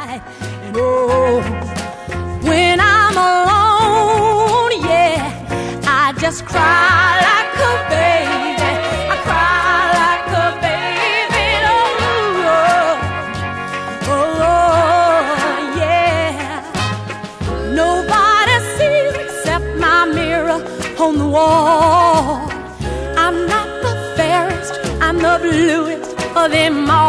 night. And oh, when I'm alone, yeah, I just cry like a baby. I cry like a baby. Oh, oh, yeah. Nobody sees except my mirror on the wall. I'm not the fairest, I'm the bluest of them all.